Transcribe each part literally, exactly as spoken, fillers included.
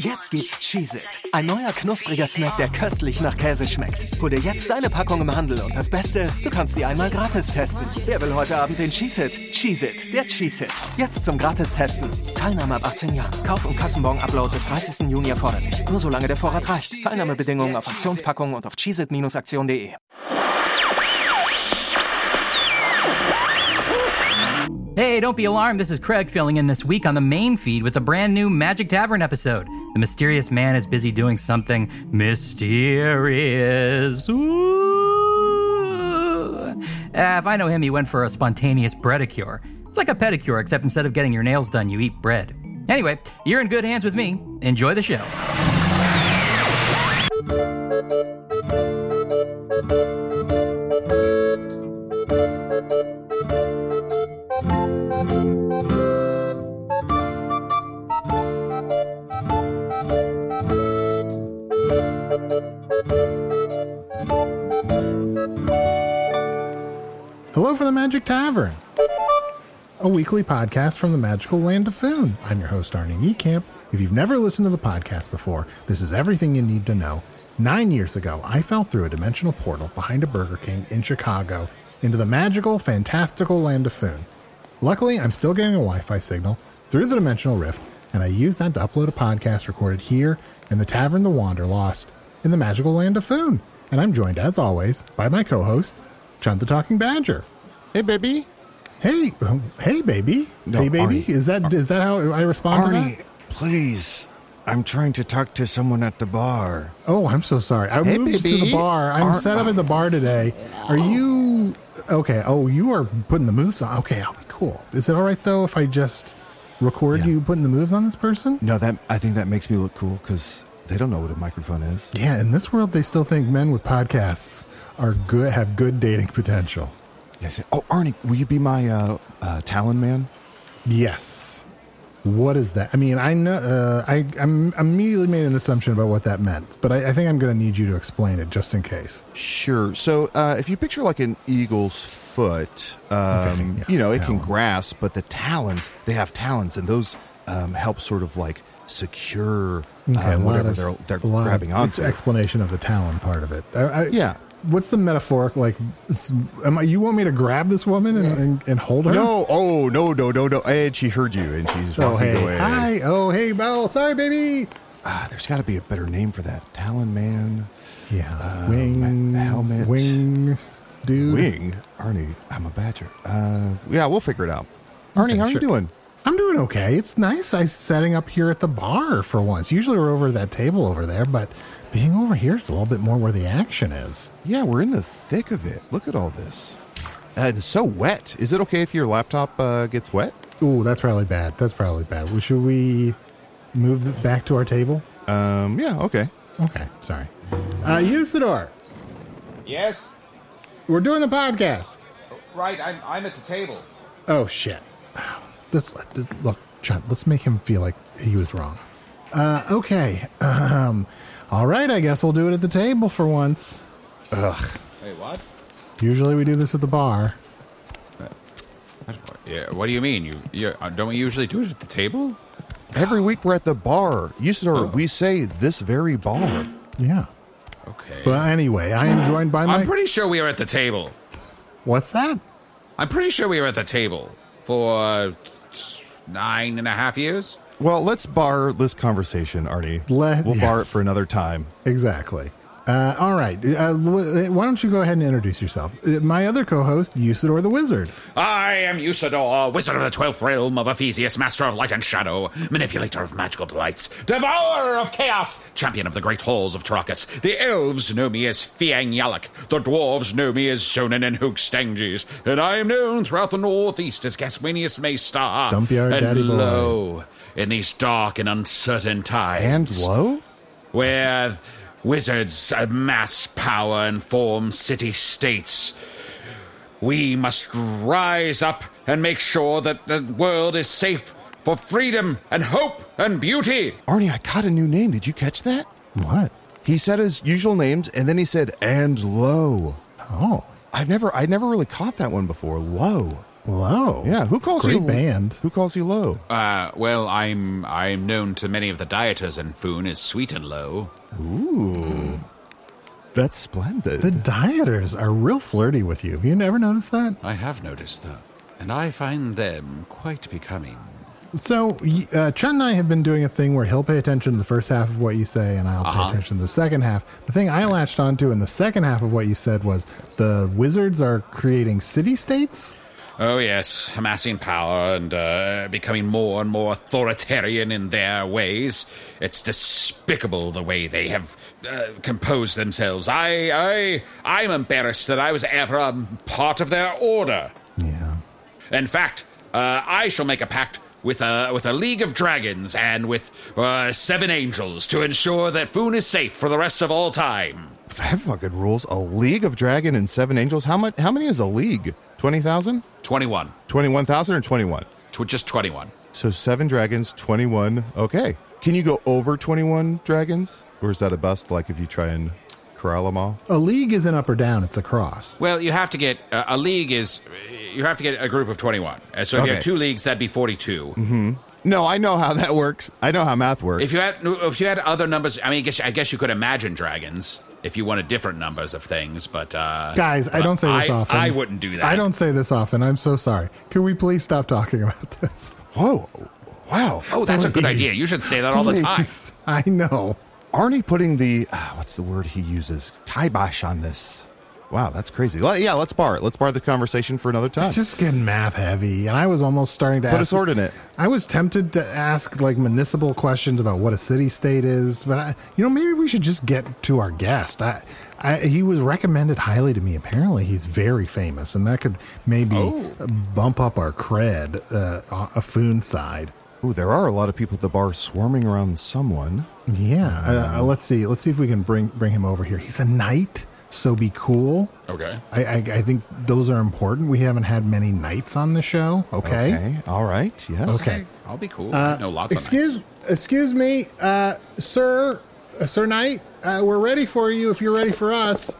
Jetzt gibt's Cheez-It, ein neuer knuspriger Snack, der köstlich nach Käse schmeckt. Hol dir jetzt deine Packung im Handel und das Beste, du kannst sie einmal gratis testen. Wer will heute Abend den Cheez-It? Cheez-It, der Cheez-It. Jetzt zum Gratis-Testen. Teilnahme ab achtzehn Jahren. Kauf- und Kassenbon-Upload bis dreißigsten Juni erforderlich. Nur solange der Vorrat reicht. Teilnahmebedingungen auf Aktionspackungen und auf cheezit Bindestrich aktion punkt de. Hey, don't be alarmed. This is Craig filling in this week on the main feed with a brand new Magic Tavern episode. The mysterious man is busy doing something mysterious. Ooh. Uh, if I know him, he went for a spontaneous breadicure. It's like a pedicure, except instead of getting your nails done, you eat bread. Anyway, you're in good hands with me. Enjoy the show. Hello from the Magic Tavern, a weekly podcast from the magical land of Foon. I'm your host, Arnie Niekamp. If you've never listened to the podcast before, this is everything you need to know. Nine years ago, I fell through a dimensional portal behind a Burger King in Chicago into the magical, fantastical land of Foon. Luckily, I'm still getting a Wi-Fi signal through the dimensional rift, and I used that to upload a podcast recorded here in the Tavern the Wanderlost in the magical land of Foon. And I'm joined, as always, by my co-host, Chunt the Talking Badger. Hey, baby. Hey, uh, hey, baby. No, hey, baby. Arnie. Is that Ar- is that how I respond Arnie, to that? please. I'm trying to talk to someone at the bar. Oh, I'm so sorry. I Hey, moved baby. to the bar. I'm Ar- set up at the bar today. Are you okay? Oh, you are putting the moves on. Okay, I'll be cool. Is it all right though if I just record Yeah. you putting the moves on this person? No, that I think that makes me look cool because they don't know what a microphone is. Yeah, in this world, they still think men with podcasts are good, have good dating potential. Yes. Oh, Arnie, will you be my uh, uh, Talon man? Yes. What is that? I mean, I know uh, I I'm immediately made an assumption about what that meant, but I, I think I'm going to need you to explain it just in case. Sure. So uh, if you picture like an eagle's foot, um, Okay, yes, you know, it talon. can grasp, but the talons, they have talons, and those um, help sort of like secure Okay, uh, a lot whatever of, they're, they're a lot grabbing of onto. explanation of the talon part of it. I, I, Yeah. What's the metaphoric? Like, s- am I? You want me to grab this woman and, and, and hold her? No, oh, no, no, no, no. And she heard you, and she's Oh, walking hey, away. hi. Oh, hey, Belle. Sorry, baby. Ah, there's got to be a better name for that. Talon man. Yeah. Uh, wing. ma- helmet. Wing. Dude. Wing? Arnie, I'm a badger. Uh, yeah, we'll figure it out. Arnie, Okay, how are sure. you doing? I'm doing okay. It's nice. I'm setting up here at the bar for once. Usually we're over at that table over there, but being over here is a little bit more where the action is. Yeah, we're in the thick of it. Look at all this. Uh, it's so wet. Is it okay if your laptop uh, gets wet? Ooh, that's probably bad. That's probably bad. Well, should we move it back to our table? Um, yeah, okay. Okay, sorry. Uh, Usador, Yes? we're doing the podcast. Right, I'm, I'm at the table. Oh, shit. Let's, look, Chunt, let's make him feel like he was wrong. Uh, okay. Um, all right, I guess we'll do it at the table for once. Ugh. Wait, what? Usually we do this at the bar. Yeah, what do you mean? You, you uh, don't we usually do it at the table? Every week we're at the bar. Usador, Oh. we say this very bar. Yeah. Okay. Well, anyway, I am joined by my... I'm pretty sure we were at the table. What's that? I'm pretty sure we were at the table for uh, nine and a half years. Well, let's bar this conversation, Arnie. Let- we'll bar it yes. for another time. Exactly. Uh, all right. Uh, wh- why don't you go ahead and introduce yourself? Uh, my other co-host, Usador the Wizard. I am Usador, wizard of the twelfth realm of Ephesius, master of light and shadow, manipulator of magical delights, devourer of chaos, champion of the great halls of Tarakas. The elves know me as Fiang Yalak, the dwarves know me as Shonen and Hookstanges, and I am known throughout the northeast as Gaswinius Maystar. Dump yard and daddy boy. lo, in these dark and uncertain times, And low? where wizards amass power and form city-states, we must rise up and make sure that the world is safe for freedom and hope and beauty. Arnie, I caught a new name. Did you catch that? What? He said his usual names, and then he said, and low. Oh. I've never, I never really caught that one before. Low. Low. Yeah, who calls Great you band? Who calls you low? Uh, well, I'm I'm known to many of the dieters in Foon as sweet and low. Ooh. That's splendid. The dieters are real flirty with you. Have you never noticed that? I have noticed that, and I find them quite becoming. So, y- uh, Chun and I have been doing a thing where he'll pay attention to the first half of what you say, and I'll Uh-huh. pay attention to the second half. The thing I latched onto in the second half of what you said was the wizards are creating city-states? Oh, yes, amassing power and uh, becoming more and more authoritarian in their ways. It's despicable the way they have uh, composed themselves. I, I, I'm embarrassed that I was ever a part of their order. Yeah. In fact, uh, I shall make a pact with a with a League of Dragons and with uh, seven angels to ensure that Foon is safe for the rest of all time. That fucking rules. A League of Dragon and Seven Angels. How much? How many is a league? twenty thousand? twenty-one. twenty-one thousand or twenty-one? Tw- just twenty-one. So seven dragons, twenty-one. Okay. Can you go over twenty-one dragons? Or is that a bust, like if you try and corral them all? A league isn't up or down, it's across. Well, you have to get uh, a league is you have to get a group of twenty-one. Uh, so if you Okay. have two leagues, that'd be forty-two. No, I know how that works. I know how math works. If you had if you had other numbers, I mean, I guess I guess you could imagine dragons if you wanted different numbers of things. But uh, Guys, I don't say this I, often. I wouldn't do that. I don't say this often. I'm so sorry. Can we please stop talking about this? Whoa. Wow. Oh, that's a good Please. idea. You should say that all the time. Please. I know. Arnie putting the, uh, what's the word he uses? Kibosh on this. Wow, that's crazy. Well, yeah, let's bar it. Let's bar the conversation for another time. It's just getting math heavy, and I was almost starting to Put a ask, sword in it. I was tempted to ask like municipal questions about what a city state is, but I, you know, maybe we should just get to our guest. I, I, he was recommended highly to me. Apparently, he's very famous, and that could maybe bump up our cred, uh, on a Foon side. Ooh, there are a lot of people at the bar swarming around someone. Yeah, uh, uh, let's see. Let's see if we can bring bring him over here. He's a knight, so be cool. Okay. I, I, I think those are important. We haven't had many knights on the show. Okay. Okay. All right. Yes. Okay. I'll be cool. I know lots Excuse, of nights. excuse me, uh, sir, uh, Sir Knight. Uh, we're ready for you if you're ready for us.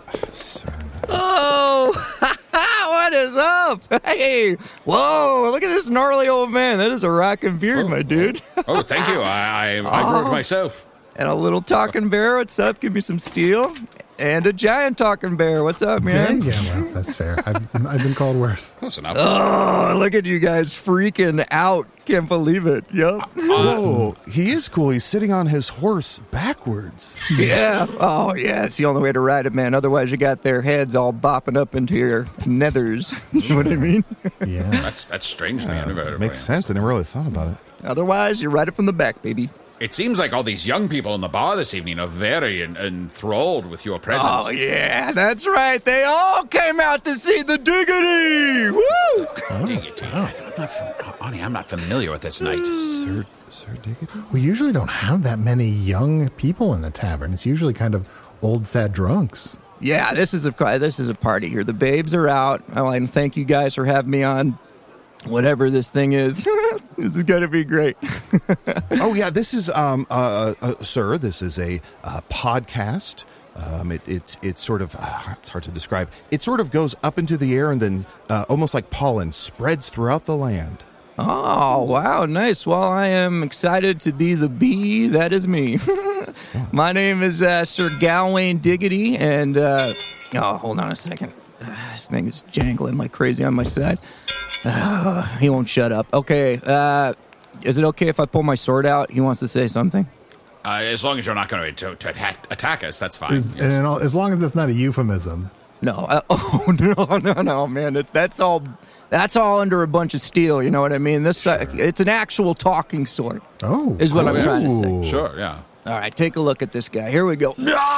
Oh, what is up? Hey, whoa, look at this gnarly old man. That is a rockin' beard, my dude. Oh, thank you. I I, I grew it myself. And a little talking bear. What's up? Give me some steel. And a giant talking bear. What's up, man? Yeah, yeah, well, that's fair. I've, I've been called worse. Close enough. Oh, look at you guys freaking out. Can't believe it. Yep. Whoa, he is cool. He's sitting on his horse backwards. Yeah. Oh, yeah. It's the only way to ride it, man. Otherwise, you got their heads all bopping up into your nethers. You know what I mean? Yeah. That's that's strange to me. I never- Makes sense. I never really thought about it. Otherwise, you ride it from the back, baby. It seems like all these young people in the bar this evening are very en- enthralled with your presence. Oh, yeah, that's right. They all came out to see the Diggity. Woo! Diggity. I'm not fam- Ani, I'm not familiar with this night. Sir, Sir Diggity? We usually don't have that many young people in the tavern. It's usually kind of old, sad drunks. Yeah, this is a this is a party here. The babes are out. I want to thank you guys for having me on whatever this thing is. This is going to be great. Oh, yeah, this is, um, uh, uh, sir, this is a uh, podcast. Um, it, it's it's sort of, uh, it's hard to describe. It sort of goes up into the air and then uh, almost like pollen spreads throughout the land. Oh, wow, nice. Well, I am excited to be the bee. That is me. My name is uh, Sir Galwain Diggity, and, uh, oh, hold on a second. Uh, this thing is jangling like crazy on my side. Uh, he won't shut up. Okay, uh, is it okay if I pull my sword out? He wants to say something. Uh, as long as you're not going to, to attack, attack us, that's fine. Is, and all, as long as it's not a euphemism. No. Uh, oh, no, no, no, man. It's, that's all That's all under a bunch of steel, you know what I mean? This uh, It's an actual talking sword. Oh. Is what Oh, I'm yeah. trying to say. Sure, yeah. All right, take a look at this guy. Here we go.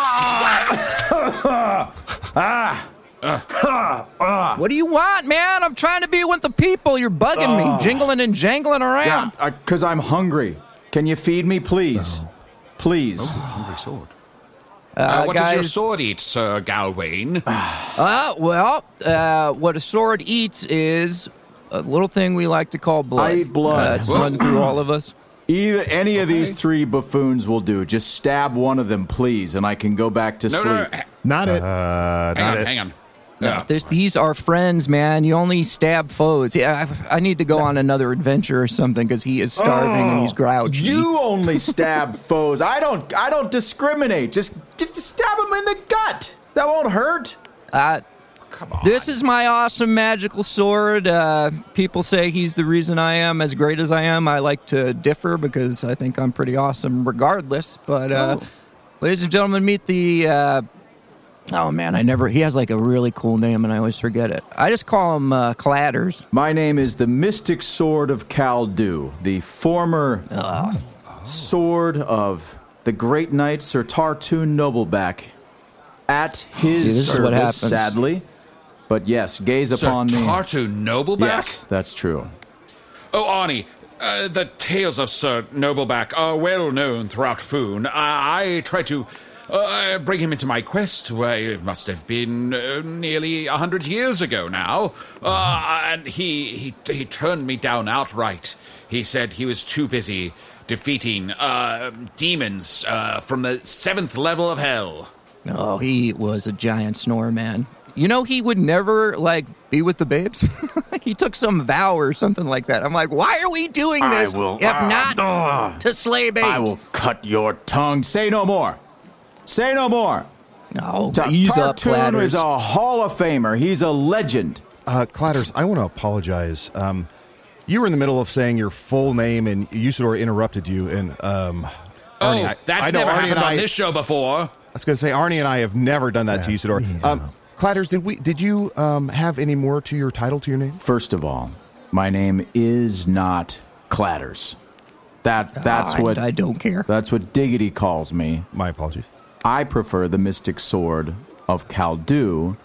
What do you want, man? I'm trying to be with the people. You're bugging me, jingling and jangling around. Yeah, because I'm hungry. Can you feed me, please? Please. Hungry sword. Uh, Uh, what does your guys- sword eat, Sir Galwain? Uh, well, uh, what a sword eats is a little thing we like to call blood. I eat blood. Uh, it's run through all of us. Either any of these three buffoons will do. Just stab one of them, please, and I can go back to no, sleep. no, no. Not it. Uh, Hang not on, it. hang on. Yeah. There's, these are friends, man. You only stab foes. Yeah, I, I need to go on another adventure or something because he is starving and he's grouchy. You only stab foes. I don't. I don't discriminate. Just, just stab him in the gut. That won't hurt. Uh, Come on. This is my awesome magical sword. Uh, people say he's the reason I am as great as I am. I like to differ because I think I'm pretty awesome regardless. But, uh, Oh. ladies and gentlemen, meet the... Uh, oh, man, I never... He has like a really cool name and I always forget it. I just call him uh, Clatters. My name is the Mystic Sword of Kaldu, the former sword of the great knight Sir Tartoon Nobleback. At his See, this is service, what happens. sadly. But yes, gaze Sir upon me. Tartu Nobleback? Yes, that's true. Oh, Arnie, uh, the tales of Sir Nobleback are well known throughout Foon. I, I tried to uh, bring him into my quest, where it must have been uh, nearly a hundred years ago now, uh, and he, he he turned me down outright. He said he was too busy defeating uh, demons uh, from the seventh level of hell. Oh, he was a giant snore, man. You know, he would never, like, be with the babes. He took some vow or something like that. I'm like, why are we doing this I will, if uh, not uh, to slay babes? I will cut your tongue. Say no more. Say no more. No, Ta- ease up, Tartoon Clatters. is a Hall of Famer. He's a legend. Uh, Clatters, I want to apologize. Um, you were in the middle of saying your full name, and Usador interrupted you. And um, Oh, Arnie, I- that's I know never Arnie happened and on I- this show before. I was going to say, Arnie and I have never done that to Yeah, Usador. yeah. Um, Clatters, did we? Did you um, have any more to your title, to your name? First of all, my name is not Clatters. That that's I, what I don't care. that's what Diggity calls me. My apologies. I prefer the Mystic Sword of Kaldu,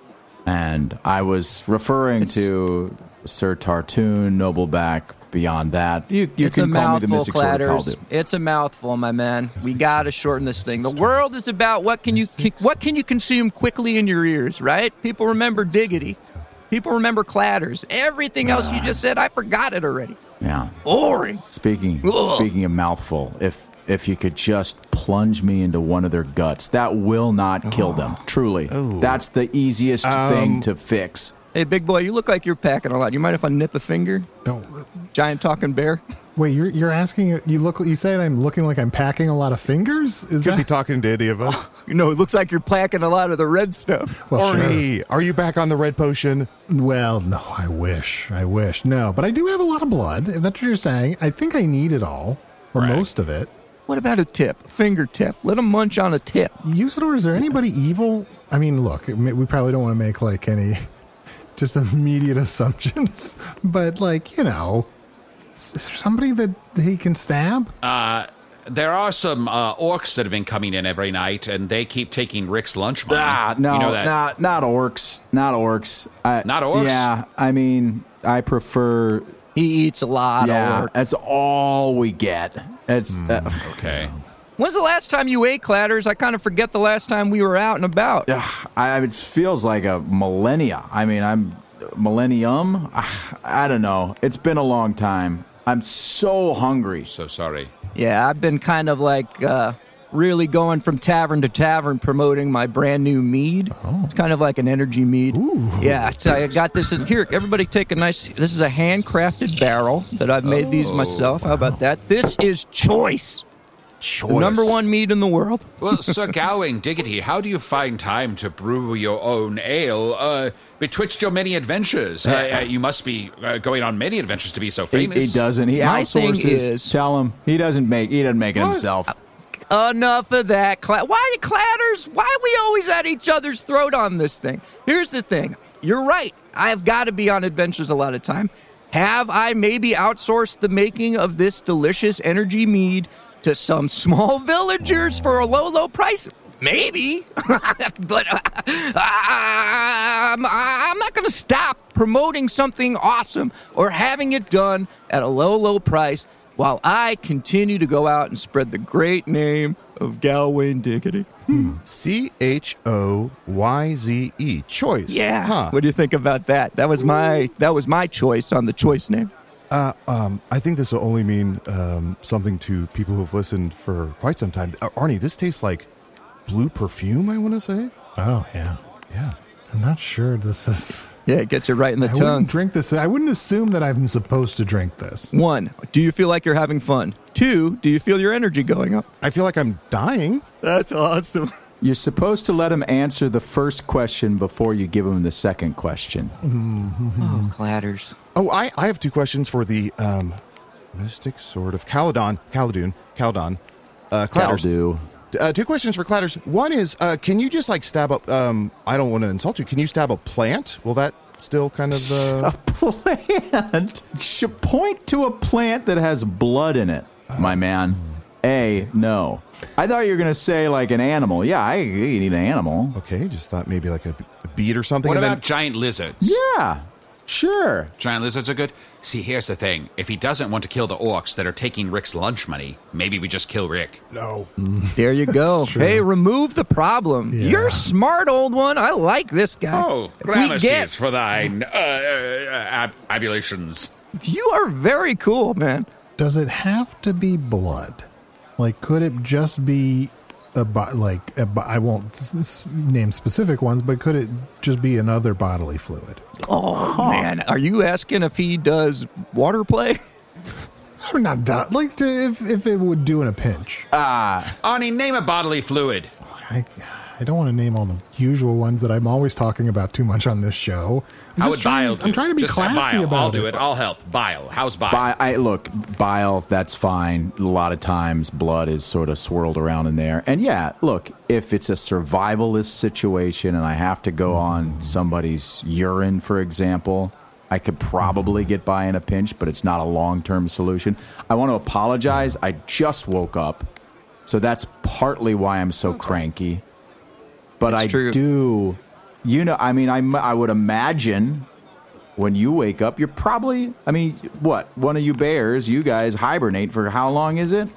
and I was referring to Sir Tartoon, Nobleback. Beyond that, you, you it's can a call me the mouthful, Mystic Sword of Clatters. Kaldu. It's a mouthful, my man. We gotta shorten this thing. The world is about what can you what can you consume quickly in your ears, right? People remember Diggity. People remember Clatters. Everything else you just said, I forgot it already. Yeah. Boring. Speaking Ugh. speaking of mouthful, if if you could just plunge me into one of their guts, that will not kill them. Truly, that's the easiest thing to fix. Hey, big boy, you look like you're packing a lot. You mind if I nip a finger? Don't. Giant talking bear. Wait, you're you're asking? You look. You said I'm looking like I'm packing a lot of fingers. Is Could that? be talking to any of us. You know, it looks like you're packing a lot of the red stuff. well, sure. Arnie, are you back on the red potion? Well, no. I wish. I wish. No, but I do have a lot of blood. If that's what you're saying, I think I need it all or Right. most of it. What about a tip? A fingertip. Let him munch on a tip. Usador, is there anybody evil? I mean, look, we probably don't want to make like any just immediate assumptions, but like, you know, is there somebody that he can stab? Uh, there are some uh, orcs that have been coming in every night, and they keep taking Rick's lunch money. Ah, no, you know that. not not orcs, not orcs. I, Not orcs? Yeah, I mean, I prefer. He eats a lot Yeah, of orcs. that's all we get. It's uh, Okay. When's the last time you ate, Clatters? I kind of forget the last time we were out and about. I, it feels like a millennia. I mean, I'm millennium. I, I don't know. It's been a long time. I'm so hungry. So sorry. Yeah, I've been kind of like uh, really going from tavern to tavern promoting my brand new mead. It's kind of like an energy mead. Yeah, so I got this in here. Everybody take a nice, this is a handcrafted barrel that I've made these myself. How about that? This is Choice. Choice. The number one mead in the world. Well, Sir Gawain Diggity, how do you find time to brew your own ale? Uh, betwixt your many adventures, uh, uh, you must be uh, going on many adventures to be so He, famous. he doesn't. He My thing outsources. is- Tell him he doesn't make. He doesn't make it himself. Enough of that. Cla- why Clatters? Why are we always at each other's throat on this thing? Here's the thing. You're right. I've got to be on adventures a lot of time. Have I maybe outsourced the making of this delicious energy mead to some small villagers for a low, low price? Maybe. But uh, I'm, I'm not going to stop promoting something awesome or having it done at a low, low price while I continue to go out and spread the great name of Gawain Diggity. C H O Y Z E. Choice. Yeah. Huh. What do you think about that? That was my that was my choice on the choice name. Uh, um, I think this will only mean um, something to people who've listened for quite some time. Uh, Arnie, this tastes like blue perfume, I want to say. Oh yeah. Yeah. I'm not sure this is... Yeah, it gets you right in the I tongue. wouldn't drink this. I wouldn't assume that I'm supposed to drink this. One, do you feel like you're having fun? Two, do you feel your energy going up? I feel like I'm dying. That's awesome. You're supposed to let him answer the first question before you give him the second question. Mm-hmm. Oh, clatters. Oh, I, I have two questions for the um, Mystic Sword of Caledon. Caledon. Caledon. Uh, Clatters. Caldu. Uh, two questions for Clatters. One is, uh, can you just like stab up, um, I don't want to insult you, can you stab a plant? Will that still kind of... Uh... A plant? Should point to a plant that has blood in it, my man. A, no. I thought you were going to say like an animal. Yeah, I eat an animal. Okay, just thought maybe like a, a beet or something. What and about then... giant lizards? Yeah, sure. Giant lizards are good. See, here's the thing. If he doesn't want to kill the orcs that are taking Rick's lunch money, maybe we just kill Rick. No. There you go. Hey, remove the problem. Yeah. You're smart, old one. I like this guy. Oh, If we gramercies get- for thine uh, uh, ab- abulations. You are very cool, man. Does it have to be blood? Like, could it just be a bo- like a bo- I won't s- s- name specific ones, but could it just be another bodily fluid? Oh, man. Are you asking if he does water play? I'm not do- like to, if if it would do in a pinch. Arnie, name a bodily fluid. I I don't want to name all the usual ones that I'm always talking about too much on this show. I'm How just would trying, bile do? I'm trying to be Just, uh, classy bile. about I'll it. do it. I'll help. Bile. How's bile? Bi- I, look, bile, that's fine. A lot of times blood is sort of swirled around in there. And yeah, look, if it's a survivalist situation and I have to go on somebody's urine, for example, I could probably get by in a pinch, but it's not a long-term solution. I want to apologize. I just woke up, so that's partly why I'm so cranky. But It's I true. do, you know, I mean, I, I would imagine when you wake up, you're probably, I mean, what? One of you bears, you guys hibernate for how long is it?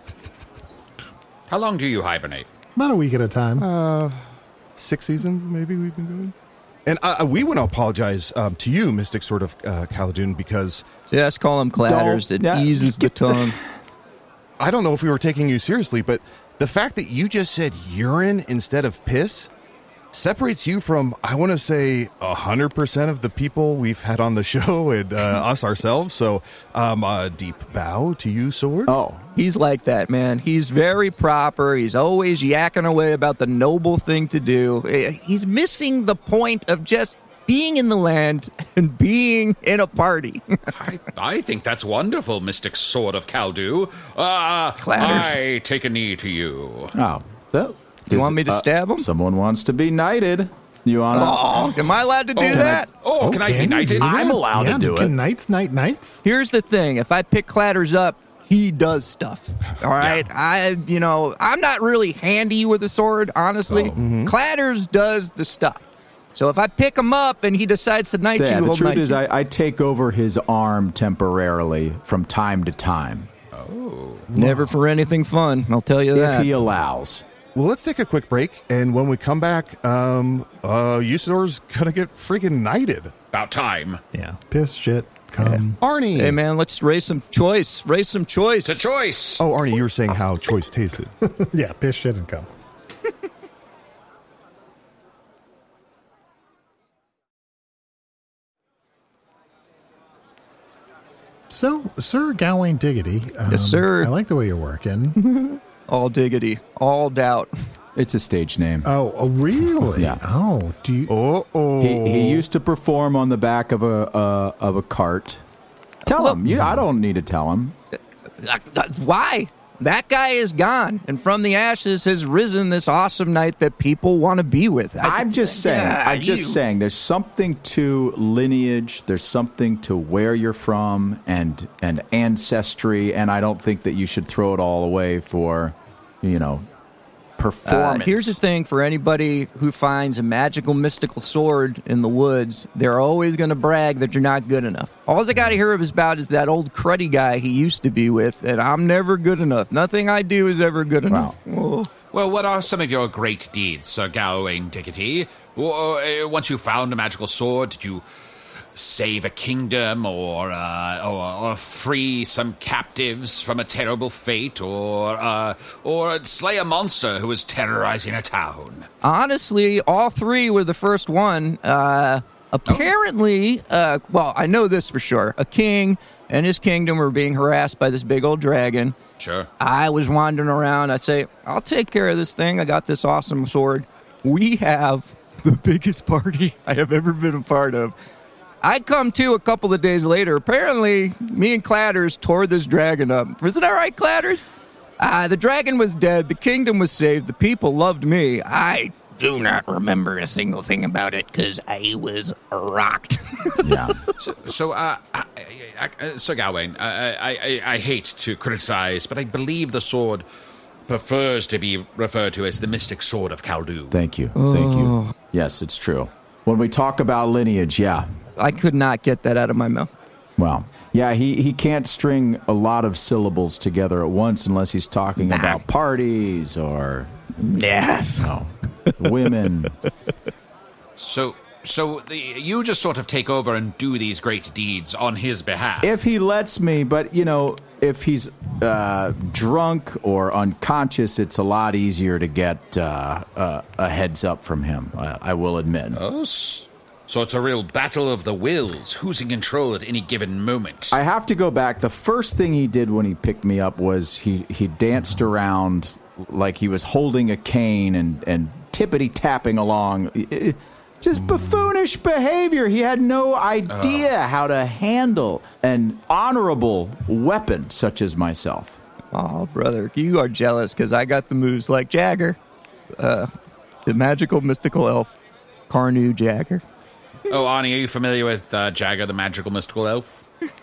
How long do you hibernate? About a week at a time. Uh, six seasons, maybe we've been doing. And uh, we want to apologize um, to you, Mystic Sword of uh, Caledon, because Just call him clatters. Don't- It yeah, eases just the get the- tongue. I don't know if we were taking you seriously, but the fact that you just said urine instead of piss separates you from, I want to say, one hundred percent of the people we've had on the show and uh, us ourselves. So um, a deep bow to you, Sword. Oh, He's like that, man. He's very proper. He's always yakking away about the noble thing to do. Eh, He's missing the point of just being in the land and being in a party. I, I think that's wonderful, Mystic Sword of Caldu. Uh, Clatters. I take a knee to you. oh. Well, You want me to uh, stab him? Someone wants to be knighted. You want to? Oh, am I allowed to do can that? Oh, can I be you knighted? do that? I'm allowed to Yeah, do can it. Knights, night, nights. Here's the thing. If I pick Clatters up, he does stuff. All right? I, you know, I'm not really handy with a sword, honestly. Clatters does the stuff. So if I pick him up and he decides to knight Yeah, you, the he'll truth knight is, you. I, I take over his arm temporarily from time to time, Never for anything fun, I'll tell you that. if he allows. Well, let's take a quick break. And when we come back, um, uh, Usador's going to get freaking knighted. About time. Yeah, piss, shit, cum. Arnie. Hey, man, let's raise some choice. Raise some choice. To choice. Oh, Arnie, you were saying how choice tasted. Yeah, piss, shit, and cum. So, Sir Gawain Diggity. Um, Yes, sir. I like the way you're working. All diggity. All doubt. It's a stage name. Oh, oh really? Yeah. Oh, do you? oh, oh. He, he used to perform on the back of a uh, of a cart. Tell him. You, I don't need to tell him. Uh, uh, Why? That guy is gone, and from the ashes has risen this awesome knight that people want to be with. I- I'm just saying. Yeah, I'm just you. saying. There's something to lineage. There's something to where you're from and and ancestry. And I don't think that you should throw it all away for, you know, Uh, performance. here's the thing for anybody who finds a magical, mystical sword in the woods, they're always going to brag that you're not good enough. All I got to hear about is that old cruddy guy he used to be with, and I'm never good enough. Nothing I do is ever good enough. Oh. Well, what are some of your great deeds, Sir Gawain Diggity? W- uh, Once you found a magical sword, did you save a kingdom, or, uh, or or free some captives from a terrible fate, or uh, or slay a monster who was terrorizing a town? Honestly, all three were the first one. Uh, apparently, uh, well, I know this for sure. A king and his kingdom were being harassed by this big old dragon. Sure. I was wandering around. I say, I'll take care of this thing. I got this awesome sword. We have the biggest party I have ever been a part of. I come to a couple of days later. Apparently, me and Clatters tore this dragon up. Isn't that right, Clatters? Uh, the dragon was dead. The kingdom was saved. The people loved me. I do not remember a single thing about it because I was rocked. Yeah. So, so uh, I, I, I, Sir Gawain, I, I, I hate to criticize, but I believe the sword prefers to be referred to as the mystic sword of Khaldun. Thank you. Thank you. Yes, it's true. When we talk about lineage, yeah. I could not get that out of my mouth. Well, yeah, he, he can't string a lot of syllables together at once unless he's talking Nah. about parties or Yes. no, women. So, so the, you just sort of take over and do these great deeds on his behalf. If he lets me, but, you know, if he's uh, drunk or unconscious, it's a lot easier to get uh, uh, a heads up from him, I, I will admit. Oh, s- so it's a real battle of the wills. Who's in control at any given moment? I have to go back. The first thing he did when he picked me up was he, he danced around like he was holding a cane and, and tippity-tapping along. It- Just buffoonish behavior. He had no idea Oh. how to handle an honorable weapon such as myself. Oh, brother, you are jealous because I got the moves like Jagger, uh, the magical mystical elf, Carnu Jagger. Oh, Ani, are you familiar with uh, Jagger, the magical mystical elf?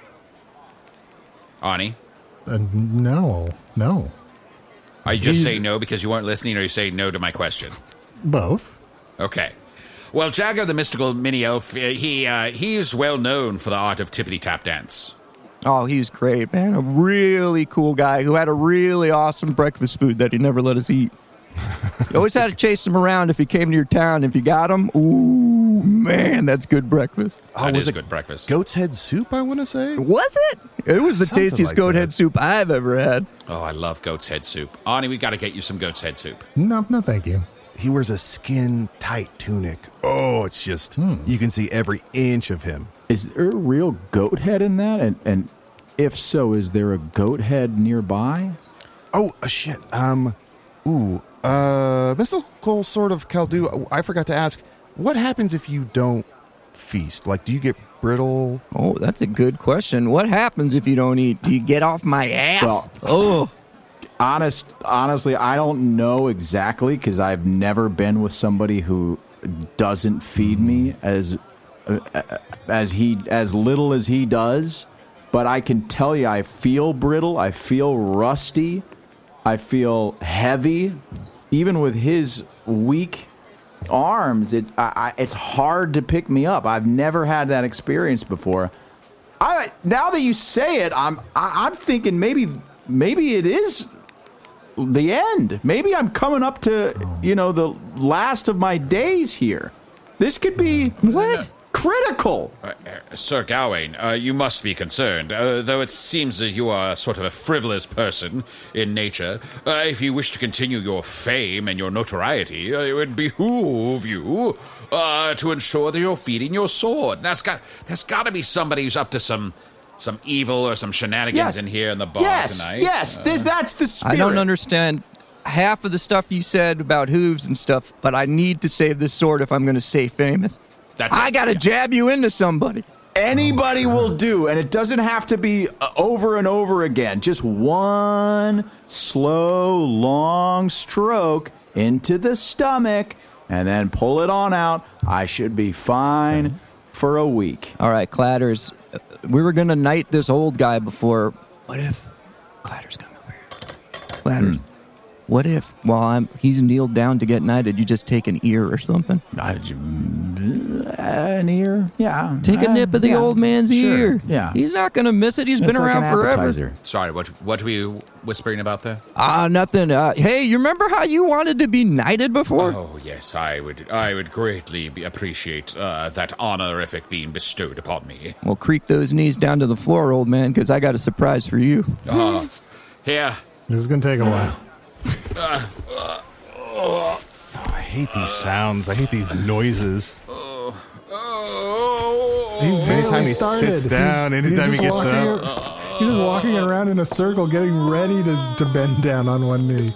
Ani? Uh, no, no. Are you just He's- saying no because you weren't listening, or are you saying no to my question? Both. Okay. Well, Jagger, the mystical mini-elf, uh, he uh, he's well known for the art of tippity-tap dance. Oh, he was great, man. A really cool guy who had a really awesome breakfast food that he never let us eat. You always had to chase him around if he came to your town. If you got him, ooh, man, that's good breakfast. Oh, That was is it good breakfast. Goat's head soup, I want to say? Was it? It was the Something tastiest like goat that. head soup I've ever had. Oh, I love goat's head soup. Ani, we got to get you some goat's head soup. No, no, thank you. He wears a skin-tight tunic. Oh, it's just, you can see every inch of him. Is there a real goat head in that? And, and if so, is there a goat head nearby? Oh, uh, shit. Um, ooh, uh, mystical sword of Khaldun. I forgot to ask, what happens if you don't feast? Like, do you get brittle? Oh, that's a good question. What happens if you don't eat? Do you get off my ass? Well, oh, Honest, honestly, I don't know exactly because I've never been with somebody who doesn't feed me as uh, as he as little as he does. But I can tell you, I feel brittle. I feel rusty. I feel heavy. Even with his weak arms, it I, I, it's hard to pick me up. I've never had that experience before. I now that you say it, I'm I, I'm thinking maybe maybe it is the end. Maybe I'm coming up to, you know, the last of my days here. This could be what critical. Uh, uh, Sir Gawain, uh, you must be concerned, uh, though it seems that you are sort of a frivolous person in nature. Uh, if you wish to continue your fame and your notoriety, uh, it would behoove you uh, to ensure that you're feeding your sword. That's got that's got to be somebody who's up to some some evil or some shenanigans Yes. in here in the bar Yes, tonight. yes, Uh, this, that's the spirit. I don't understand half of the stuff you said about hooves and stuff, but I need to save this sword if I'm going to stay famous. That's I it. got to Yeah. jab you into somebody. Anybody will do, and it doesn't have to be uh, over and over again. Just one slow, long stroke into the stomach, and then pull it on out. I should be fine for a week. All right, Clatters, uh, we were going to knight this old guy before. What if Clatters come over here? Clatters, Hmm. what if while I'm he's kneeled down to get knighted, you just take an ear or something? I, an ear. Yeah. Take a Uh, nip of the yeah, old man's sure, ear. Yeah. He's not going to miss it. He's It's been like around an forever. appetizer. Sorry, what what were you whispering about there? Ah, nothing. Uh, hey, you remember how you wanted to be knighted before? Oh yes, I would. I would greatly be, appreciate uh, that honorific being bestowed upon me. Well, creak those knees down to the floor, old man, because I got a surprise for you. Uh, here. This is going to take a while. Uh, uh, uh, I hate these sounds. I hate these noises. oh, oh, He's barely Anytime he started. sits down, He's- he's anytime he just gets walking up. ar- He's just walking around in a circle, getting ready to, to bend down on one knee.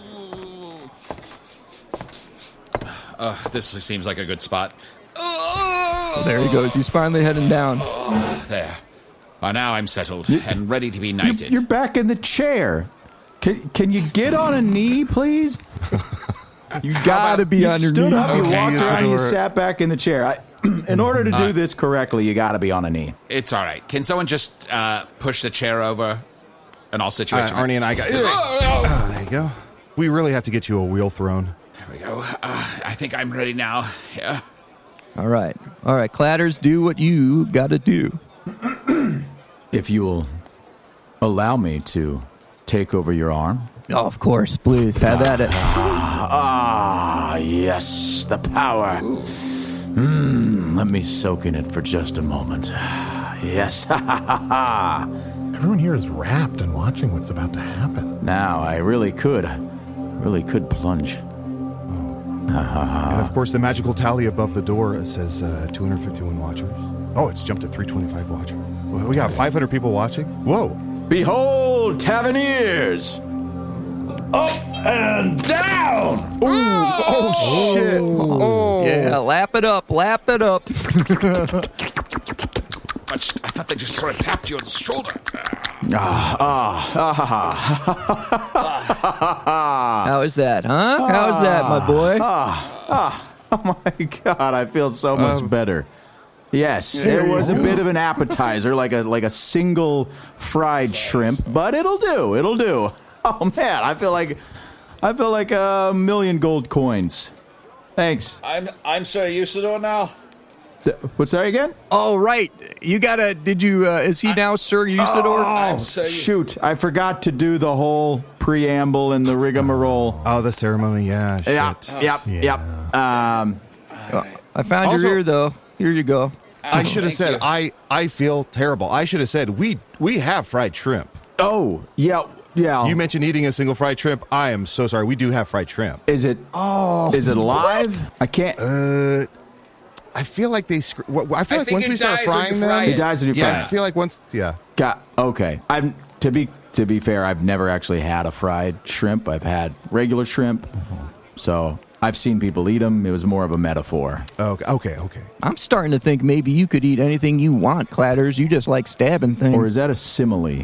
Uh, this seems like a good spot. There he goes. He's finally heading down. Uh, there. Uh, now I'm settled and ready to be You're, knighted. you're back in the chair. Can, can you get on a knee, please? You gotta be you on your stood knees. up, you Okay, walked around, and you Isidore. sat back in the chair. I, in order to do Uh, this correctly, you got to be on a knee. It's all right. Can someone just uh, push the chair over? In all Uh, situations. Arnie and I got. Oh, oh. Ah, there you go. We really have to get you a wheel throne. There we go. Uh, I think I'm ready now. Yeah. All right. All right, Clatters, do what you gotta do. If you will allow me to take over your arm. Oh, of course. Please, have at it. Ah, yes, the power. Mm, let me soak in it for just a moment. Yes. Everyone here is rapt and watching what's about to happen. Now I really could, really could plunge. And of course, the magical tally above the door says uh, two hundred fifty-one watchers. Oh, it's jumped to three twenty-five watchers. Well, we got five hundred people watching. Whoa. Behold, Taverniers! Up and down! Ooh, oh, shit. Oh. Yeah, lap it up, lap it up. I thought they just sort of tapped you on the shoulder. Ah, ah, ah, How is that, huh? How's that, my boy? ah, ah. Oh my God, I feel so much Um, better. Yes, it was a bit of an appetizer, like a like a single fried shrimp, but it'll do. It'll do. Oh man, I feel like I feel like a million gold coins. Thanks. I'm I'm Sir Usador now. Th- What's that again? Oh, right. You gotta, did you, uh, is he now Sir Usador? I'm Sir Us- Shoot, I forgot to do the whole preamble and the rigmarole. Oh, the ceremony, yeah. Shit. Yep, yep, yep. Um, I found Also- your ear, though. Here you go. I should have Thank said, you. I, I feel terrible. I should have said, we we have fried shrimp. oh, yeah, yeah. You mentioned eating a single fried shrimp. I am so sorry. We do have fried shrimp. Is it? Oh, is it live? I can't. Uh, I feel like they. Scr- wh- I feel I like think once it we start dies when frying you them, fry It dies when you fry yeah. I it. feel like once, yeah. Got okay. I'm to be to be fair. I've never actually had a fried shrimp. I've had regular shrimp. So I've seen people eat them. It was more of a metaphor. Okay, okay, okay. I'm starting to think maybe you could eat anything you want, Clatters. You just like stabbing things. Or is that a simile?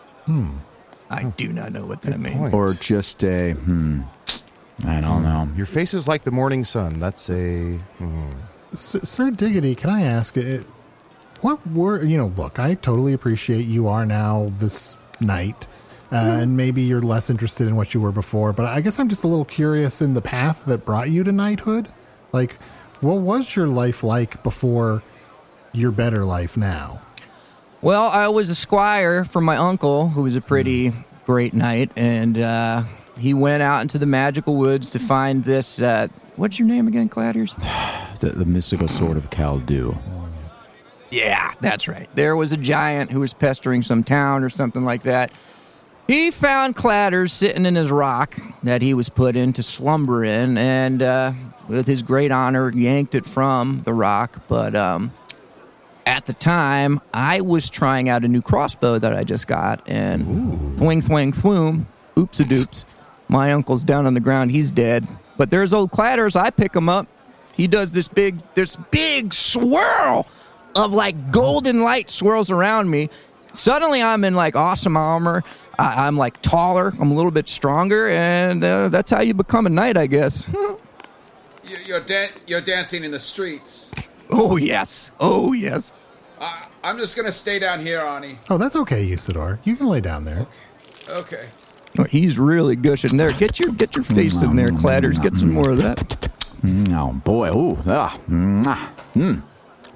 I do not know what that means. point. Or just a hmm? I don't know. Your face is like the morning sun. That's a. hmm. S- Sir Diggity, can I ask, it, what were, you know, look, I totally appreciate you are now this knight, uh, and maybe you're less interested in what you were before, but I guess I'm just a little curious in the path that brought you to knighthood. Like, what was your life like before your better life now? Well, I was a squire for my uncle, who was a pretty great knight, and uh, he went out into the magical woods to find this. Uh, what's your name again, Clatters? The, the mystical sword of Kaldu. Yeah, that's right. There was a giant who was pestering some town or something like that. He found Clatters sitting in his rock that he was put in to slumber in, and uh, with his great honor, yanked it from the rock. But um, at the time, I was trying out a new crossbow that I just got, and thwing, thwing, thwoom, oops-a-doops. My uncle's down on the ground. He's dead. But there's old Clatters. I pick him up. He does this big, this big swirl of like golden light swirls around me. Suddenly, I'm in like awesome armor. I, I'm like taller. I'm a little bit stronger, and uh, that's how you become a knight, I guess. You- You're dan- you're dancing in the streets. Oh yes. Oh yes. Uh, I'm just gonna stay down here, Arnie. Oh, that's okay, Usador. You can lay down there. Okay. Oh, he's really gushing there. Get your get your face in there, Clatters. Get some more of that. Oh boy! Ooh, ah, mm, ah, mm.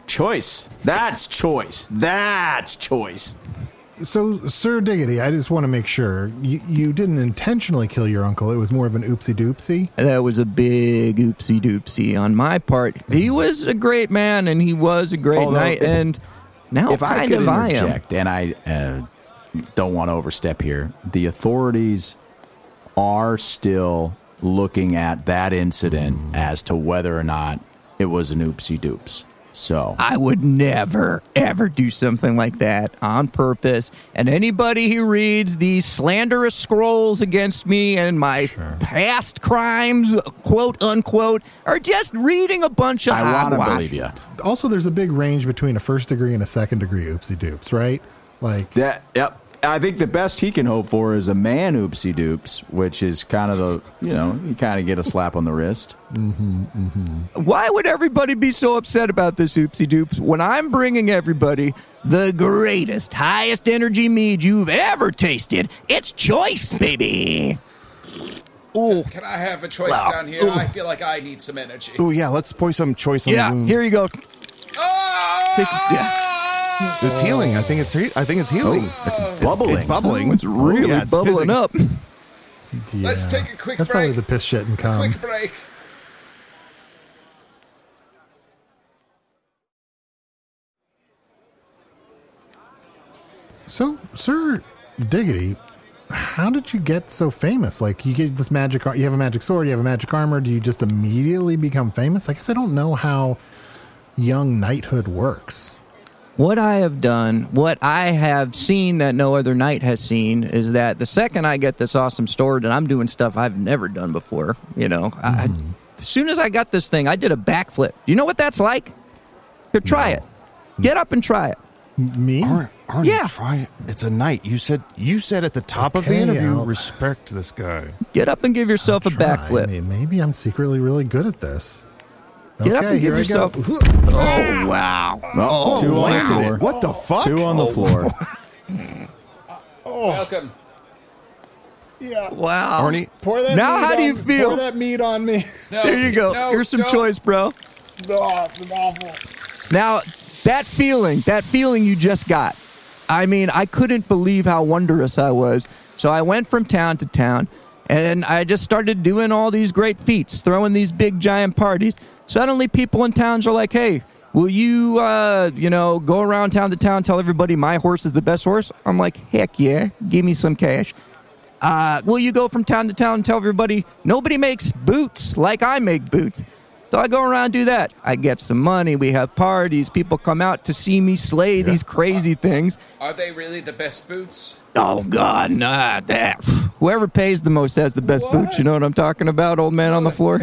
choice. That's choice. That's choice. So, Sir Diggity, I just want to make sure you, you didn't intentionally kill your uncle. It was more of an oopsie doopsie. That was a big oopsie doopsie on my part. He was a great man, and he was a great Although, knight, if, and now if I kind could of I am. interject, and I uh, don't want to overstep here, the authorities are still looking at that incident mm. as to whether or not it was an oopsie doops. So I would never, ever do something like that on purpose. And anybody who reads these slanderous scrolls against me and my sure. past crimes, quote unquote, are just reading a bunch of I want to hogwash. believe you. Also, there's a big range between a first degree and a second degree oopsie doops, right? Like that. Yep. I think the best he can hope for is a man oopsie doops, which is kind of the, you know, you kind of get a slap on the wrist. Mm-hmm, mm-hmm. Why would everybody be so upset about this oopsie doops when I'm bringing everybody the greatest, highest energy mead you've ever tasted? It's choice, baby. Ooh. Can I have a choice wow. down here? Ooh. I feel like I need some energy. Oh, yeah, let's pour some choice on yeah, the wound. here you go. Oh! Take, yeah. It's healing. I think it's he- I think it's healing. Oh, it's bubbling. It's, it's bubbling. It's really yeah, it's bubbling fizzing. up. Yeah. Let's take a quick That's break. probably the piss shit and cum. Quick break. So, Sir Diggity, how did you get so famous? Like, you get this magic, you have a magic sword, you have a magic armor. Do you just immediately become famous? I guess I don't know how young knighthood works. What I have done, what I have seen that no other knight has seen, is that the second I get this awesome sword and I'm doing stuff I've never done before, you know, mm. I, as soon as I got this thing, I did a backflip. You know what that's like? Here, try no. it. Get up and try it. Me? Aren't, aren't yeah. you try it? It's a knight. You said you said at the top okay, of the interview, I'll, respect this guy. Get up and give yourself I'll a try. backflip. I mean, maybe I'm secretly really good at this. Get okay, up and give yourself. Oh wow! Oh, two wow. on the floor. What the fuck? Two on the floor. oh. Welcome. Yeah. Wow. Arnie, pour that. Now, meat how on, do you feel? Pour that meat on me. No, there you go. No, Here's some don't. choice, bro. Oh, it's awful. Now, that feeling, that feeling you just got. I mean, I couldn't believe how wondrous I was. So I went from town to town, and I just started doing all these great feats, throwing these big giant parties. Suddenly, people in towns are like, hey, will you, uh, you know, go around town to town, tell everybody my horse is the best horse? I'm like, heck yeah, give me some cash. Uh, will you go from town to town and tell everybody nobody makes boots like I make boots? So I go around and do that. I get some money. We have parties. People come out to see me slay yeah. these crazy things. Are they really the best boots? Oh, God, nah. That. Whoever pays the most has the best what? boots. You know what I'm talking about, old man oh, on the floor?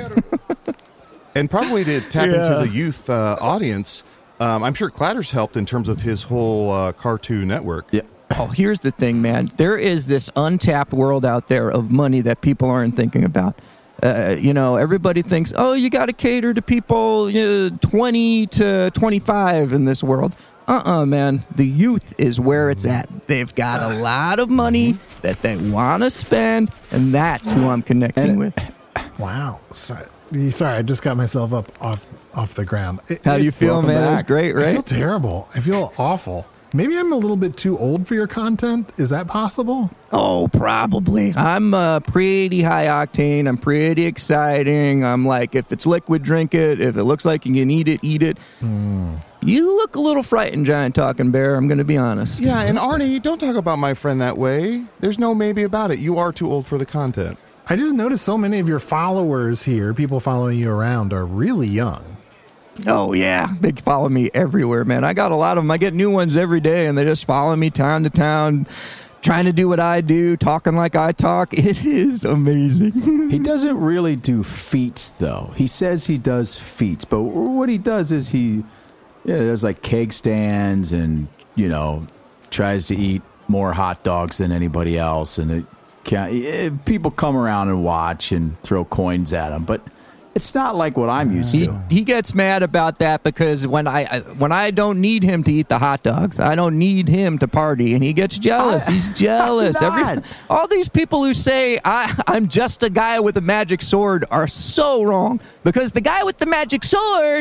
And probably to tap yeah. into the youth uh, audience, um, I'm sure Clatter's helped in terms of his whole uh, cartoon network. Yeah. Oh, here's the thing, man. There is this untapped world out there of money that people aren't thinking about. Uh, you know, everybody thinks, oh, you got to cater to people you know, twenty to twenty-five in this world. Uh-uh, man. The youth is where it's at. They've got a lot of money that they want to spend, and that's who I'm connecting with. Wow. Sorry, sorry, I just got myself up off off the ground. It, How do you feel, man? That was great, right? I feel terrible. I feel awful. Maybe I'm a little bit too old for your content. Is that possible? Oh, probably. I'm uh, pretty high octane. I'm pretty exciting. I'm like, if it's liquid, drink it. If it looks like you can eat it, eat it. Mm. You look a little frightened, Giant Talking Bear. I'm going to be honest. Yeah, and Arnie, don't talk about my friend that way. There's no maybe about it. You are too old for the content. I just noticed so many of your followers here, people following you around, are really young. Oh, yeah. They follow me everywhere, man. I got a lot of them. I get new ones every day, and they just follow me town to town, trying to do what I do, talking like I talk. It is amazing. He doesn't really do feats, though. He says he does feats, but what he does is he yeah, does like keg stands and, you know, tries to eat more hot dogs than anybody else. And it can't, it, people come around and watch and throw coins at him, but it's not like what I'm used he, to. He gets mad about that because when I, I when I don't need him to eat the hot dogs, I don't need him to party, and he gets jealous. I, He's jealous. Every, all these people who say I, I'm just a guy with a magic sword are so wrong, because the guy with the magic sword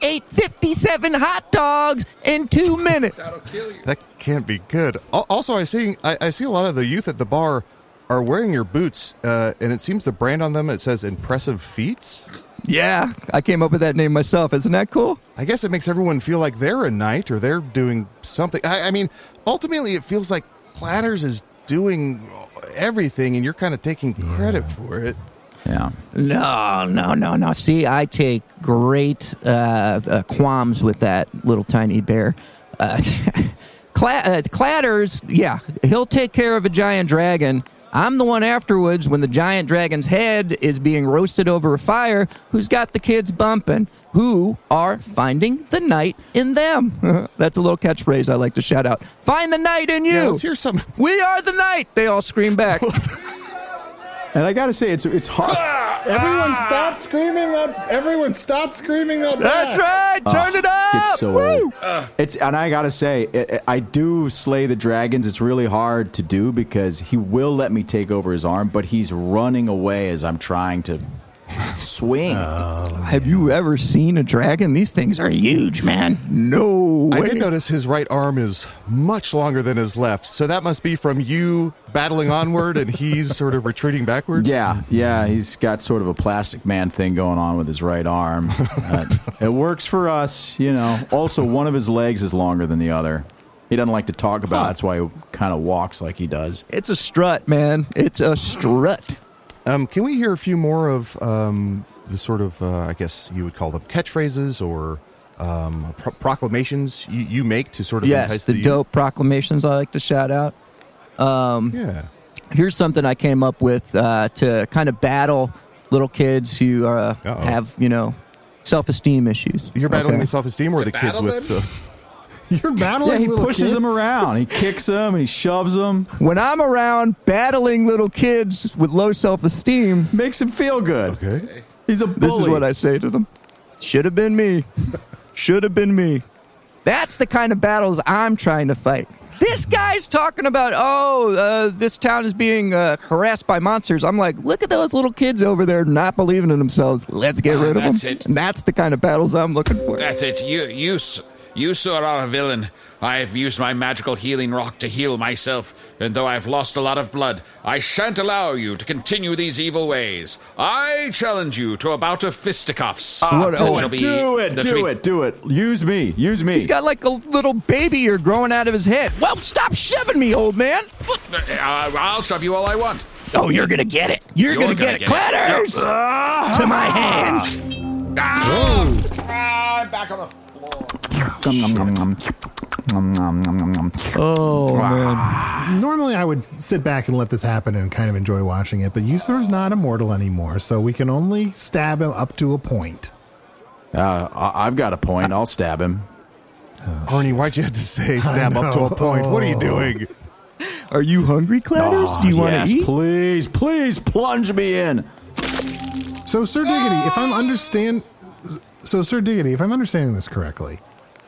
ate fifty-seven hot dogs in two minutes. That'll kill you. That can't be good. Al- Also, I see I, I see a lot of the youth at the bar are wearing your boots, uh, and it seems the brand on them, it says Impressive Feats. Yeah, I came up with that name myself. Isn't that cool? I guess it makes everyone feel like they're a knight or they're doing something. I, I mean, ultimately, it feels like Platters is doing everything, and you're kind of taking credit for it. Yeah. No, no, no, no. See, I take great uh, uh, qualms with that little tiny bear. Uh, Cla- uh, Clatters, yeah, he'll take care of a giant dragon. I'm the one afterwards when the giant dragon's head is being roasted over a fire who's got the kids bumping, who are finding the knight in them. That's a little catchphrase I like to shout out. Find the knight in you. Yeah, let's hear some. We are the knight. They all scream back. And I got to say, it's it's hard. Everyone stop screaming that. Everyone stop screaming that. That's back. right. Turn it up. It's so Woo! old. It's and I gotta say, it, it- I do slay the dragons. It's really hard to do because he will let me take over his arm, but he's running away as I'm trying to swing. Have you ever seen a dragon? These things are huge, man. No way. I did notice his right arm is much longer than his left, so that must be from you battling onward and he's sort of retreating backwards. Yeah, yeah, he's got sort of a plastic man thing going on with his right arm. Uh, it works for us, you know. Also, one of his legs is longer than the other. He doesn't like to talk about it. That's why he kind of walks like he does. It's a strut, man. It's a strut. Um, can we hear a few more of um, the sort of, uh, I guess you would call them catchphrases or um, pro- proclamations you, you make to sort of Yes, entice the the dope proclamations I like to shout out. Um, Yeah. Here's something I came up with uh, to kind of battle little kids who uh, Uh-oh. have, you know, self-esteem issues. You're battling Okay. the self-esteem or To the kids battle with... them? Uh, You're battling. Yeah, he little pushes kids? him around. He kicks him and he shoves him. When I'm around battling little kids with low self-esteem, Makes him feel good. okay. He's a bully. this is what I say to them. Should have been me. Should have been me. That's the kind of battles I'm trying to fight. This guy's talking about, oh, uh, this town is being uh, harassed by monsters. I'm like, look at those little kids over there not believing in themselves. Let's get Ah, rid of that's them. it. And that's the kind of battles I'm looking for. That's it. You, you, s- you, sir, are a villain. I've used my magical healing rock to heal myself, and though I've lost a lot of blood, I shan't allow you to continue these evil ways. I challenge you to a bout of fisticuffs. Ah, What- do oh, Shall it, be do it, the do treat- it, do it. Use me, use me. He's got like a little baby ear growing out of his head. Well, stop shoving me, old man. Uh, I'll shove you all I want. Oh, you're going to get it. You're, You're going to gonna get it. get it. Clatters! To my hands. Ah! Ah, I'm back on the floor. Nom, nom, nom, nom. Nom, nom, nom, nom, nom. Oh, man. Normally, I would sit back and let this happen and kind of enjoy watching it, but Usur's not immortal anymore, so we can only stab him up to a point. Uh, I- I've got a point. I'll stab him. Arnie, why'd you have to say stab up to a point? What are you doing? Are you hungry, Clatters? Oh, Do you want to yes, eat? please, please plunge me in. So, Sir Diggity, if I'm understand, so Sir Diggity, if I'm understanding this correctly,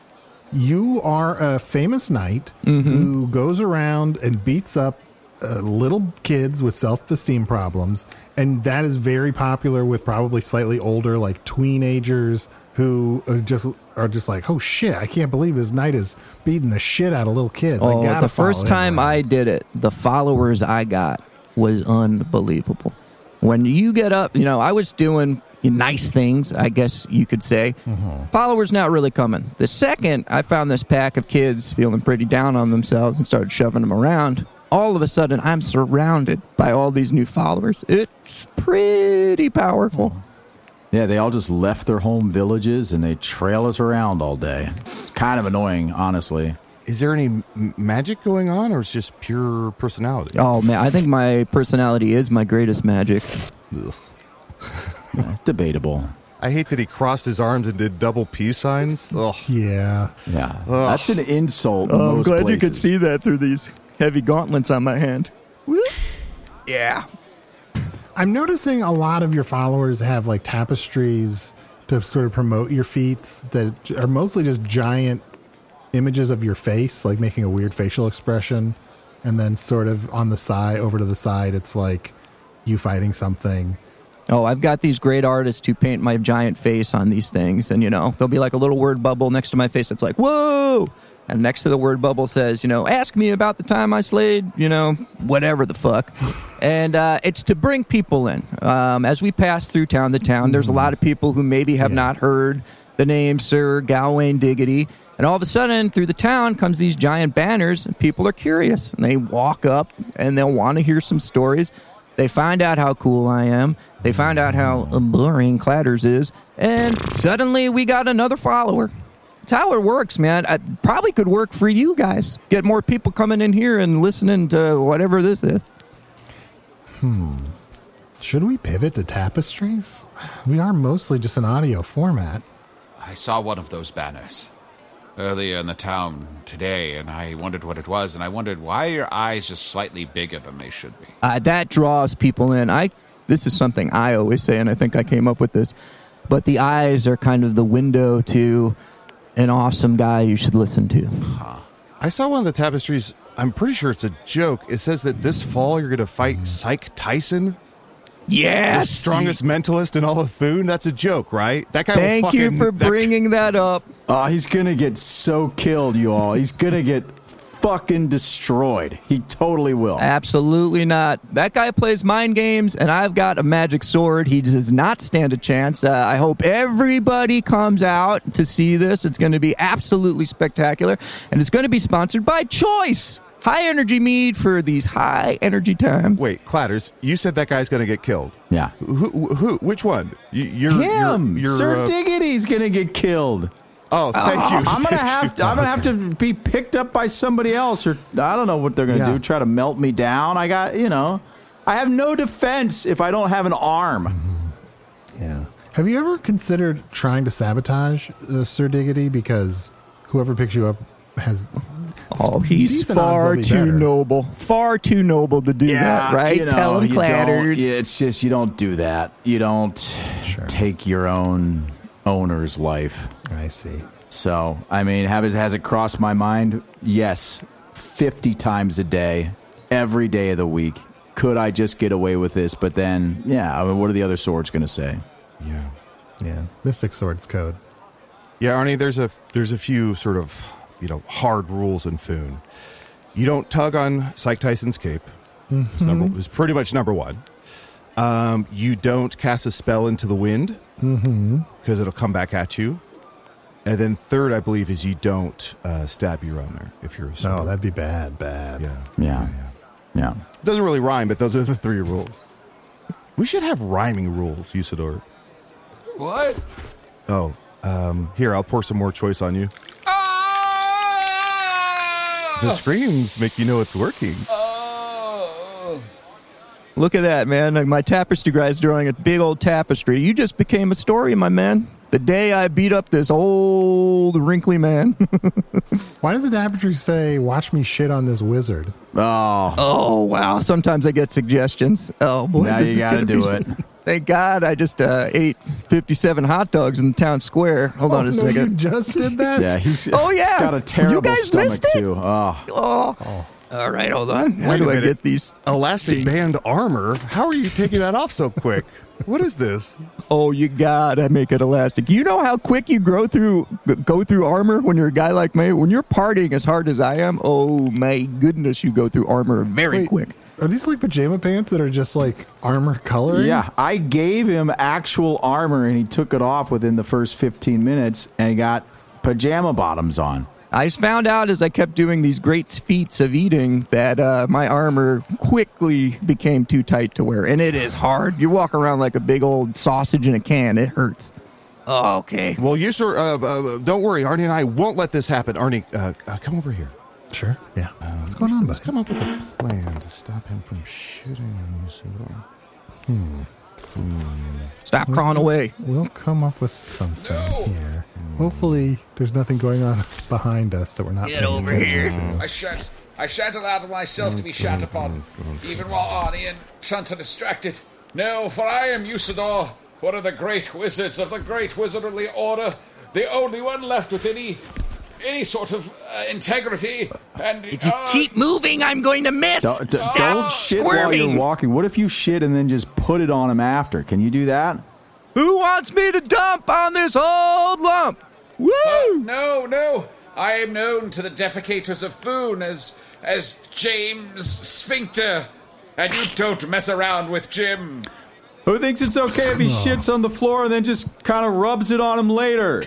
you are a famous knight who goes around and beats up uh, little kids with self-esteem problems, and that is very popular with probably slightly older, like tweenagers who are just are just like, oh shit, I can't believe this knight is beating the shit out of little kids. I Oh, gotta the first follow him time around. I did it, the followers I got was unbelievable. When you get up, you know, I was doing nice things, I guess you could say. Followers not really coming. The second I found this pack of kids feeling pretty down on themselves and started shoving them around, all of a sudden I'm surrounded by all these new followers. It's pretty powerful. Yeah, they all just left their home villages and they trail us around all day. It's kind of annoying, honestly. Is there any m- magic going on, or is it just pure personality? Oh man, I think my personality is my greatest magic. Yeah, debatable. I hate that he crossed his arms and did double peace signs. Ugh. Yeah. Yeah, that's an insult. in Oh, I'm most glad you could places. see that through these heavy gauntlets on my hand. Yeah. I'm noticing a lot of your followers have like tapestries to sort of promote your feats that are mostly just giant images of your face, like making a weird facial expression. And then sort of on the side, over to the side, it's like you fighting something. Oh, I've got these great artists who paint my giant face on these things. And, you know, there'll be like a little word bubble next to my face that's like, whoa! And next to the word bubble says, you know, ask me about the time I slayed, you know, whatever the fuck. And uh, it's to bring people in. Um, as we pass through town to town, there's a lot of people who maybe have yeah. not heard the name Sir Gawain Diggity. And all of a sudden, through the town comes these giant banners, and people are curious. And they walk up, and they'll want to hear some stories. They find out how cool I am. They find out how boring Clatters is. And suddenly, we got another follower. It's how it works, man. It probably could work for you guys. Get more people coming in here and listening to whatever this is. Hmm. Should we pivot to tapestries? We are mostly just an audio format. I saw one of those banners earlier in the town today, and I wondered what it was, and I wondered why are your eyes just slightly bigger than they should be. Uh, that draws people in. I This is something I always say, and I think I came up with this, but the eyes are kind of the window to an awesome guy you should listen to. Huh. I saw one of the tapestries. I'm pretty sure it's a joke. It says that this fall you're going to fight Syke Tyson. Yes! The strongest mentalist in all of Foon. That's a joke, right? That guy. Thank will fucking, you for that bringing that up. Oh, he's going to get so killed, you all. He's going to get fucking destroyed. He totally will. Absolutely not. That guy plays mind games, and I've got a magic sword. He does not stand a chance. Uh, I hope everybody comes out to see this. It's going to be absolutely spectacular, and it's going to be sponsored by Choice. High energy mead for these high energy times. Wait, Clatters, you said that guy's going to get killed. Yeah. Who? Who? Which one? You, you're, Him. You're, you're, Sir uh, Diggity's going to get killed. Oh, thank uh, you. I'm gonna have to, I'm gonna have to be picked up by somebody else, or I don't know what they're gonna Yeah. do. Try to melt me down. I got, you know, I have no defense if I don't have an arm. Mm-hmm. Yeah. Have you ever considered trying to sabotage uh, Sir Diggity because whoever picks you up has? Oh, he's decent odds far they'll be too better. noble. Far too noble to do that, right? You know, Tell him you don't- Clatters. yeah, it's just you don't do that. You don't Sure. take your own owner's life. I see. So, I mean, have it, has it crossed my mind? Yes, fifty times a day, every day of the week. Could I just get away with this? But then, yeah, I mean, what are the other swords going to say? Yeah. Yeah. Mystic Swords code. Yeah, Arnie, there's a there's a few sort of, you know, hard rules in Foon. You don't tug on Syke Tyson's cape. Mm-hmm. It's, number, it's pretty much number one. Um, you don't cast a spell into the wind because Mm-hmm. it'll come back at you. And then third, I believe, is you don't uh, stab your owner if you're a No, sword. that'd be bad. Bad. Yeah. Yeah. Yeah. Doesn't really rhyme, but those are the three rules. We should have rhyming rules, Usador. What? Oh, um, here, I'll pour some more choice on you. Ah! The screams make you know it's working. Oh! Look at that, man. Like, my tapestry guy's drawing a big old tapestry. You just became a story, my man. The day I beat up this old wrinkly man. Why does the tapestry say, watch me shit on this wizard? Oh, Oh, wow. Sometimes I get suggestions. Oh, boy. now this you is got to gonna do be- it. Thank God I just uh, ate fifty-seven hot dogs in the town square. Hold Oh, on a no, you second. just did that? Yeah, he's, Oh, yeah. he's got a You terrible guys stomach, missed it? too. Oh. Oh. All right, hold on. How Wait a do I minute. get these? Elastic band armor? How are you taking that off so quick? What is this? Oh, you gotta make it elastic. You know how quick you grow through, go through armor when you're a guy like me? When you're partying as hard as I am, oh my goodness, you go through armor very Wait, quick. Are these like pajama pants that are just like armor coloring? Yeah, I gave him actual armor, and he took it off within the first fifteen minutes, and he got pajama bottoms on. I just found out as I kept doing these great feats of eating that uh, my armor quickly became too tight to wear. And it is hard. You walk around like a big old sausage in a can. It hurts. Oh, okay. Well, you sir, uh, uh, don't worry. Arnie and I won't let this happen. Arnie, uh, uh, come over here. Sure. Yeah. What's going on, Let's buddy? come up with a plan to stop him from shooting on Usador. Hmm. Stop crawling away. We'll come up with something here. Hopefully, there's nothing going on behind us that we're not Get paying over attention here. to. I shan't. I shan't allow myself to be shat upon, even while Arnie and Chunt are distracted. No, for I am Usador, one of the great wizards of the great wizardly order, the only one left with any any sort of uh, integrity. And If you uh, keep moving, I'm going to miss. Don't, d- Stop don't shit while squirming. you're walking. What if you shit and then just put it on him after? Can you do that? Who wants me to dump on this old lump? Woo! Uh, no, no. I am known to the defecators of Foon as as James Sphincter, and you don't mess around with Jim. Who thinks it's okay if he shits on the floor and then just kind of rubs it on him later?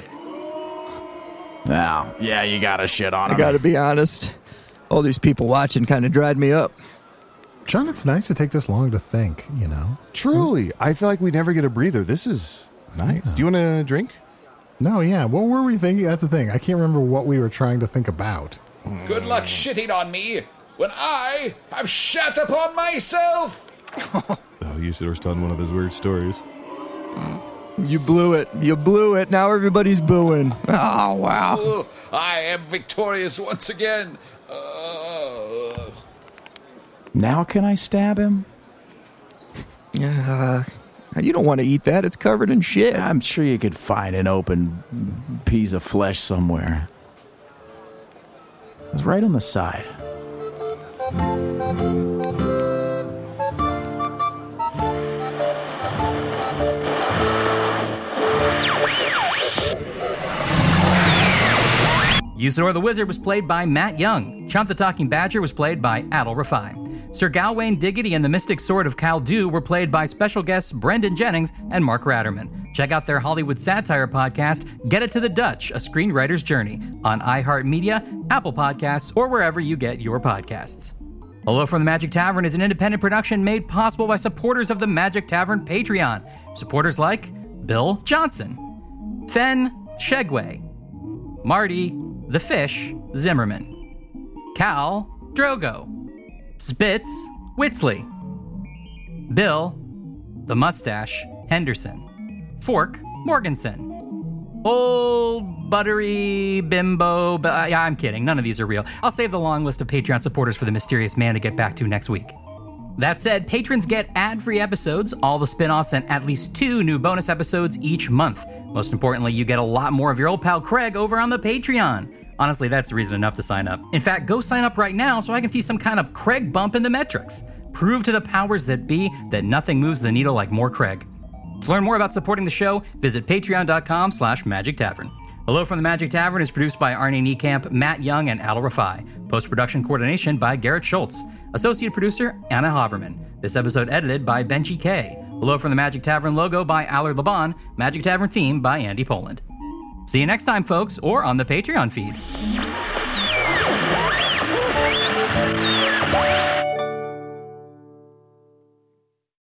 Now, yeah, you gotta shit on him. I gotta be honest. All these people watching kind of dried me up. John, it's nice to take this long to think, you know? Truly, I feel like we never get a breather. This is nice. Yeah. Do you want a drink? No, yeah. What were we thinking? That's the thing. I can't remember what we were trying to think about. Good luck shitting on me when I have shat upon myself. Oh, Usador's telling one of his weird stories. You blew it. You blew it. Now everybody's booing. Oh, wow. Oh, I am victorious once again. Uh, Now can I stab him? Uh, you don't want to eat that. It's covered in shit. I'm sure you could find an open piece of flesh somewhere. It's right on the side. Usador the Wizard was played by Matt Young. Chump the Talking Badger was played by Adil Rafai. Sir Gawain Diggity and the Mystic Sword of Khal-Du were played by special guests Brendan Jennings and Mark Ratterman. Check out their Hollywood satire podcast, Get It to the Dutch, A Screenwriter's Journey, on iHeartMedia, Apple Podcasts, or wherever you get your podcasts. Hello from the Magic Tavern is an independent production made possible by supporters of the Magic Tavern Patreon. Supporters like Bill Johnson, Fen Shegway, Marty the Fish Zimmerman, Cal Drogo, Spitz Whitsley, Bill the Mustache Henderson, Fork Morganson, Old Buttery Bimbo. Bu- yeah, I'm kidding. None of these are real. I'll save the long list of Patreon supporters for the mysterious man to get back to next week. That said, patrons get ad-free episodes, all the spin-offs, and at least two new bonus episodes each month. Most importantly, you get a lot more of your old pal Craig over on the Patreon. Honestly, that's reason enough to sign up. In fact, go sign up right now so I can see some kind of Craig bump in the metrics. Prove to the powers that be that nothing moves the needle like more Craig. To learn more about supporting the show, visit patreon.com slash Magic Tavern. Hello from the Magic Tavern is produced by Arnie Niekamp, Matt Young, and Adil Rafai. Post-production coordination by Garrett Schultz. Associate producer, Anna Haverman. This episode edited by Benji K. Hello from the Magic Tavern logo by Allard Laban. Magic Tavern theme by Andy Poland. See you next time, folks, or on the Patreon feed.